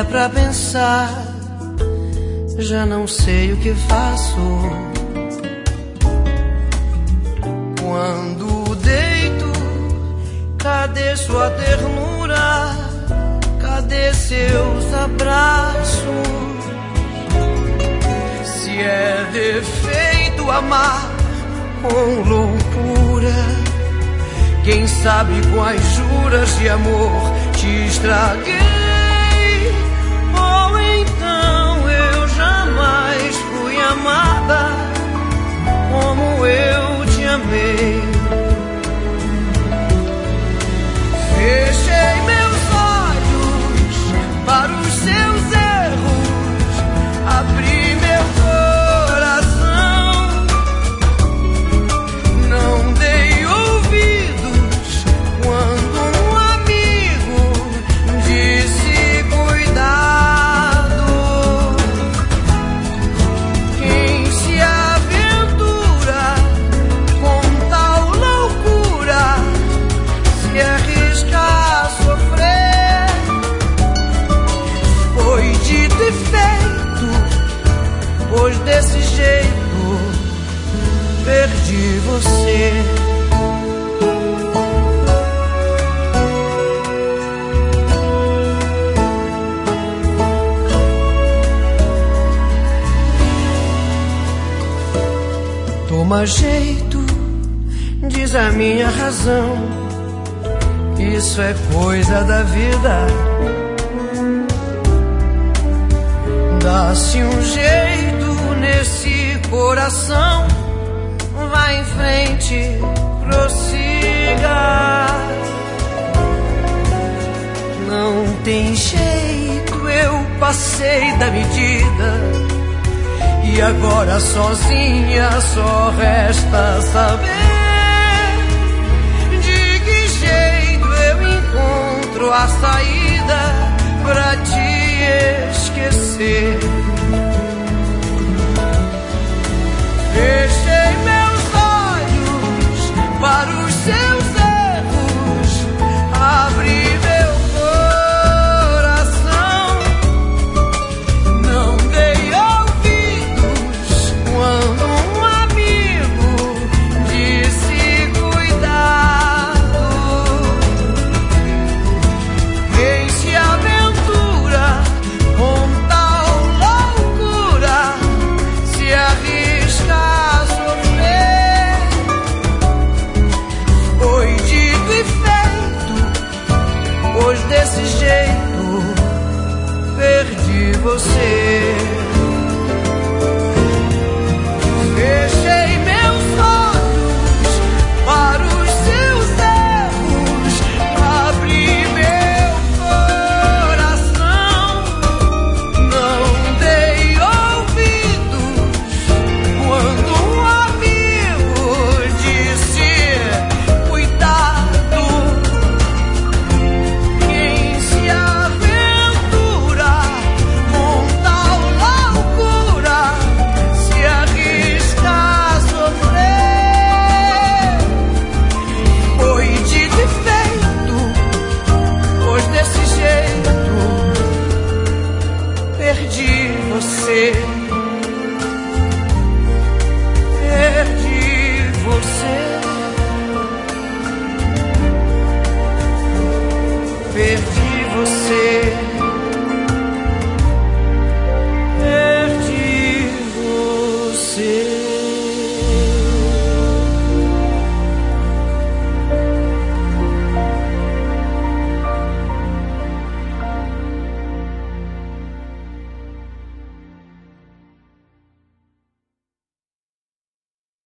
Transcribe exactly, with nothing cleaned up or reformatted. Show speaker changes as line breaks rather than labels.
é pra pensar, já não sei o que faço. Quando deito, cadê sua ternura? Cadê seus abraços? Se é defeito amar com loucura, quem sabe quais juras de amor te estraguei? Ou então eu jamais fui amada como eu te amei. Fechei meus olhos para os seus erros, abri meu coração, não dei ouvidos quando um amigo disse cuidado. Quem se aventura com tal loucura se arrisca a sofrer. Foi dito e feito, pois desse jeito perdi você. Toma jeito, diz a minha razão, isso é coisa da vida. Dá-se um jeito nesse coração, vai em frente, prossiga. Não tem jeito, eu passei da medida, e agora sozinha só resta saber de que jeito eu encontro a saída pra te esquecer. Fechei meus olhos para os seus erros, abri meu coração, não dei ouvidos quando um amigo disse cuidado. Quem se aventura com tal loucura se arrisca a sofrer. Foi dito e feito, pois desse jeito perdi você. Fechei meus olhos para os seus erros, abri meu coração, não dei ouvidos quando um amigo disse cuidado. Quem se aventura com tal loucura se arrisca a sofrer. Foi dito e feito, pois desse jeito perdi você. Perdi você. Perdi